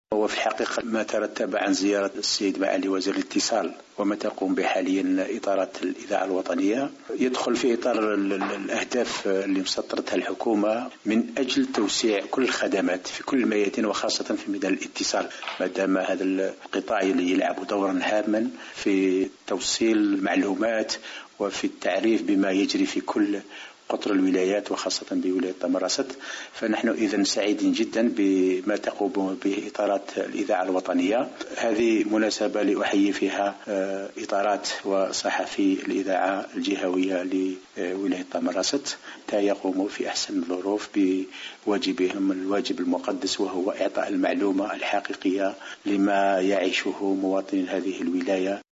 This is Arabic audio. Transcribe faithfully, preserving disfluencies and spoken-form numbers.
وفي الحقيقة ما ترتب عن زيارة السيد معالي وزير الاتصال وما تقوم به حاليا إطارات الإذاعة الوطنية يدخل في إطار الأهداف اللي مسطرتها الحكومة من أجل توسيع كل الخدمات في كل الميادين وخاصة في ميدان الاتصال، ما دام هذا القطاع اللي يلعب دورا هاما في توصيل المعلومات وفي التعريف بما يجري في كل قطر الولايات وخاصة بولاية تمرست. فنحن إذن سعيدين جدا بما تقوم به إطارات الإذاعة الوطنية. هذه مناسبة لأحيي فيها إطارات وصحفي الإذاعة الجهوية لولاية تمرست، تا يقوموا في أحسن الظروف بواجبهم الواجب المقدس، وهو إعطاء المعلومة الحقيقية لما يعيشه مواطني هذه الولاية.